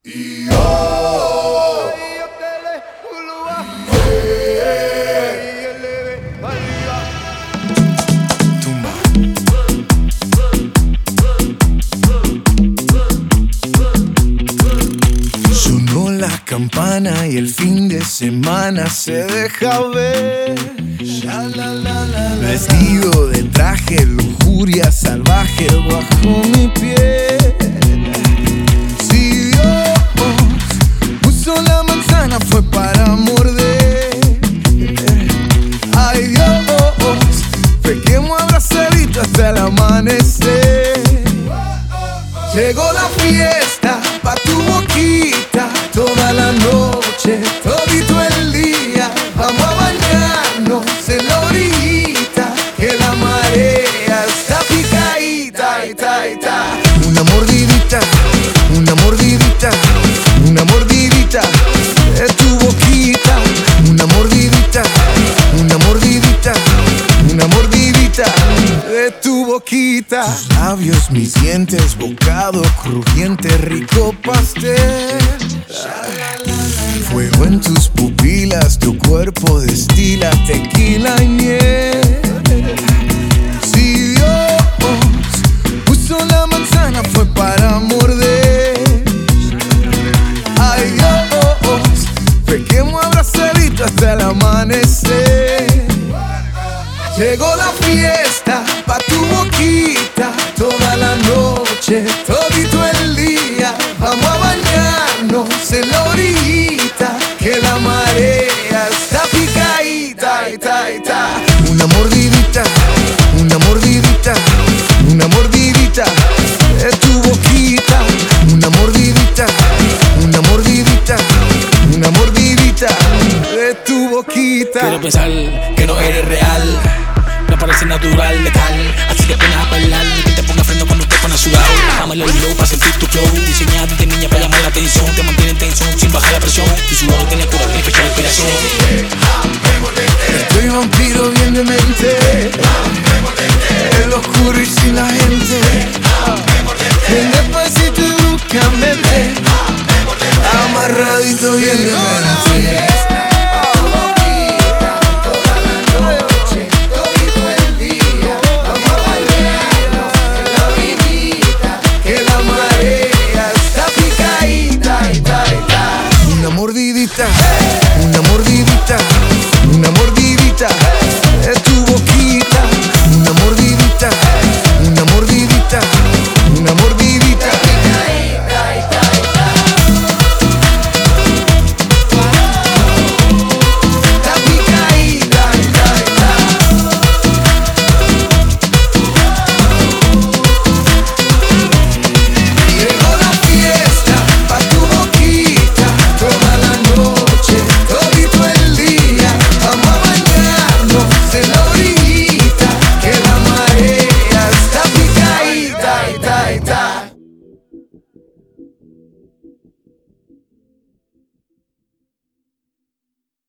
Sonó la campana y el fin de semana se deja ver. Vestido de traje, lujuria salvaje bajo mi piel. Si Dios puso la manzana fue para morder. Ay Dios, pequemos abrazadito hasta el amanecer. Llegó la fiesta pa' tu boquita, toda la noche, todito el día. Vamos a bañarnos en la orillita, que la marea está picadita, ita, ita. Una mordidita, una mordidita, una mordidita de tu boquita. Una mordidita, una mordidita, una mordidita de tu boquita. Tus labios, mis dientes, bocado crujiente, rico pastel. Fuego en tus pupilas, tu cuerpo destila tequila y miel. Si Dios puso la manzana fue para morder. Ay Dios, pequemos abrazadito hasta el amanecer. Llegó la fiesta pa' tu boquita, toda la noche, todito el día. Vamos a bañarnos en la orillita, que la marea está picadita, ita, ita. Una mordidita, una mordidita, una mordidita de tu boquita. Una mordidita, una mordidita, una mordidita de tu boquita. Quiero pensar que no eres real, no parece natural, letal. Así que pones a bailar y que te ponga freno cuando te pones sudado. Bájame el hilo para sentir tu flow, diseñado de niña para llamar la atención. Te mantiene en tensión sin bajar la presión. Tu sudor no tiene cura, tiene fecha de expiración. Estoy vampiro bien de mente, en lo oscuro y sin la gente. Ven despacito y bruscamente, amarradito bien de